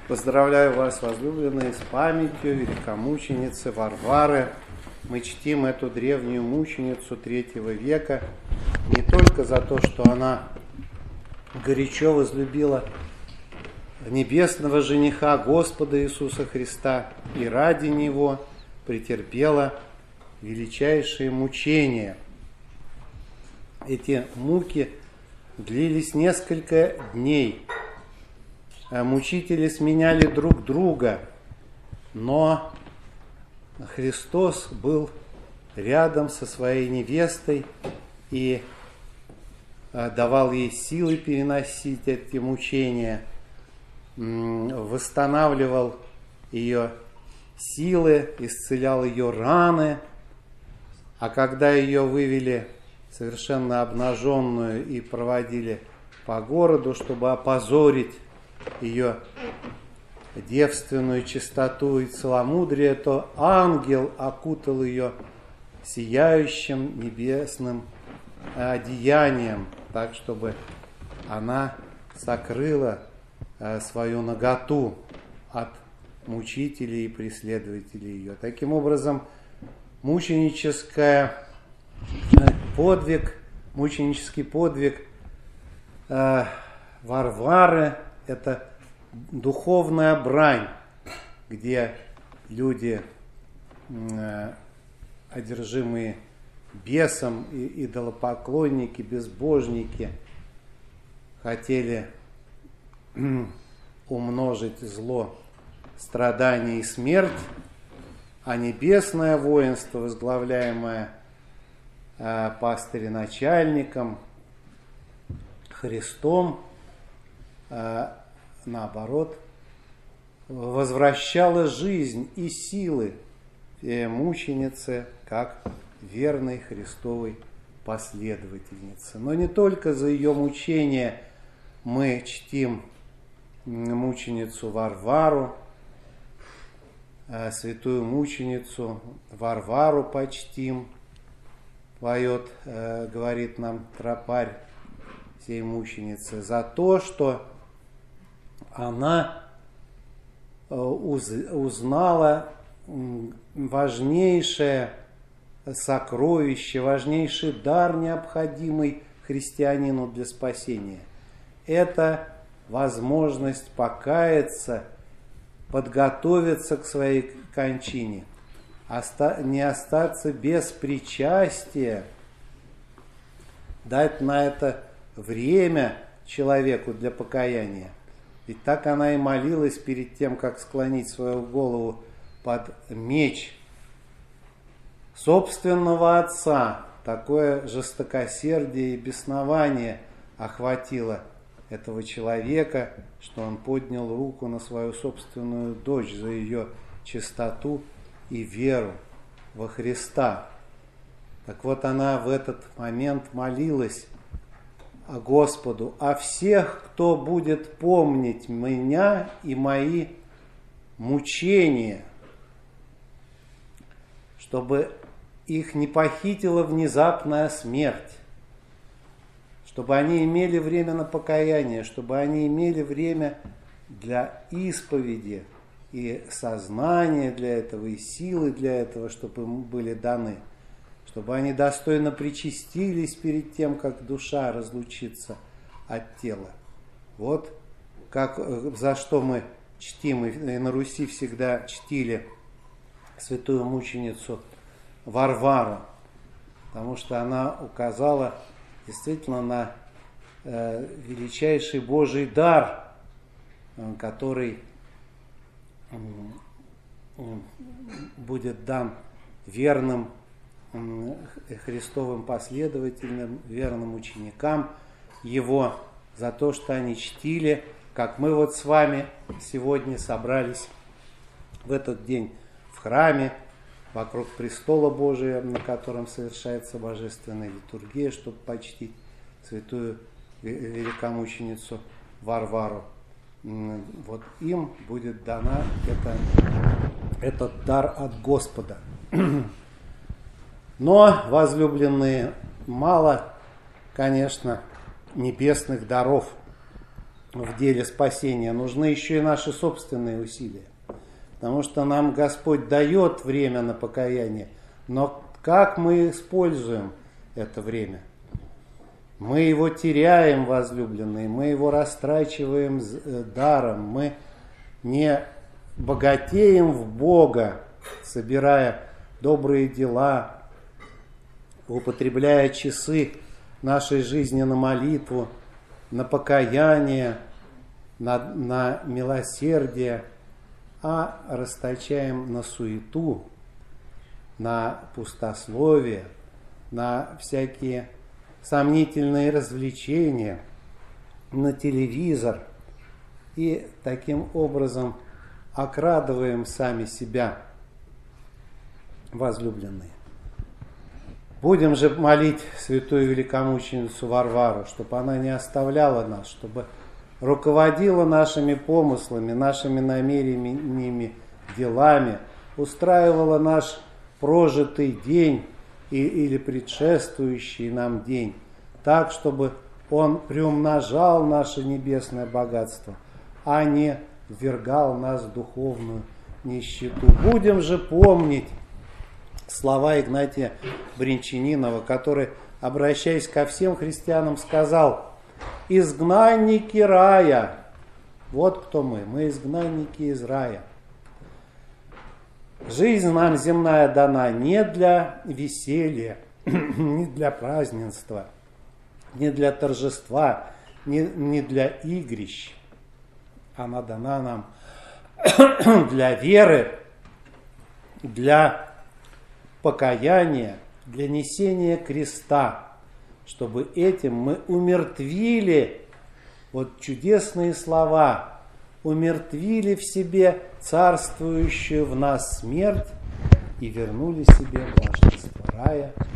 Поздравляю вас, возлюбленные, с памятью великомученицы Варвары. Мы чтим эту древнюю мученицу III века не только за то, что она горячо возлюбила небесного жениха Господа Иисуса Христа и ради Него претерпела величайшие мучения. Эти муки длились несколько дней. Мучители сменяли друг друга, но Христос был рядом со своей невестой и давал ей силы переносить эти мучения, восстанавливал ее силы, исцелял ее раны. А когда ее вывели совершенно обнаженную и проводили по городу, чтобы опозорить ее девственную чистоту и целомудрие, то ангел окутал ее сияющим небесным одеянием, так, чтобы она сокрыла свою наготу от мучителей и преследователей ее. Таким образом, мученический подвиг Варвары – это духовная брань, где люди, одержимые бесом, и идолопоклонники, безбожники, хотели умножить зло, страдания и смерть, а небесное воинство, возглавляемое пастырем-начальником Христом, наоборот, возвращало жизнь и силы мученице как верной Христовой последовательнице. Но не только за ее мучения мы чтим мученицу Варвару, святую мученицу Варвару почтим, поет, говорит нам тропарь сей мученицы, за то, что она узнала важнейшее сокровище, важнейший дар, необходимый христианину для спасения. Это возможность покаяться, подготовиться к своей кончине, не остаться без причастия, дать на это время человеку для покаяния. Ведь так она и молилась перед тем, как склонить свою голову под меч собственного отца. Такое жестокосердие и беснование охватило этого человека, что он поднял руку на свою собственную дочь за ее чистоту и веру во Христа. Так вот, она в этот момент молилась Господу: «А всех, кто будет помнить меня и мои мучения, чтобы их не похитила внезапная смерть, чтобы они имели время на покаяние, чтобы они имели время для исповеди и сознания для этого, и силы для этого, чтобы им были даны, чтобы они достойно причастились перед тем, как душа разлучится от тела». Вот как, за что мы чтим, и на Руси всегда чтили святую мученицу Варвару, потому что она указала действительно на величайший Божий дар, который будет дан верным Христовым последователям, верным ученикам Его, за то, что они чтили, как мы вот с вами сегодня собрались в этот день в храме, вокруг престола Божия, на котором совершается божественная литургия, чтобы почтить святую великомученицу Варвару. Вот им будет дана этот дар от Господа. Но, возлюбленные, мало, конечно, небесных даров. в деле спасения, нужны еще и наши собственные усилия. Потому что нам Господь дает время на покаяние, но как мы используем это время? Мы его теряем, возлюбленные, мы его растрачиваем даром, мы не богатеем в Бога, собирая добрые дела, употребляя часы нашей жизни на молитву, на покаяние, на милосердие, а расточаем на суету, на пустословие, на всякие сомнительные развлечения, на телевизор, и таким образом окрадываем сами себя, возлюбленные. Будем же молить святую великомученицу Варвару, чтобы она не оставляла нас, чтобы руководила нашими помыслами, нашими намерениями, делами, устраивала наш прожитый день или предшествующий нам день, так, чтобы он приумножал наше небесное богатство, а не ввергал нас в духовную нищету. Будем же помнить слова Игнатия Бринчанинова, который, обращаясь ко всем христианам, сказал: «Изгнанники рая». Вот кто мы изгнанники из рая. Жизнь нам земная дана не для веселья, не для празднества, не для торжества, не для игрищ. Она дана нам для веры, для покаяния, для несения креста, чтобы этим мы умертвили, вот чудесные слова, умертвили в себе царствующую в нас смерть и вернули себе блаженство рая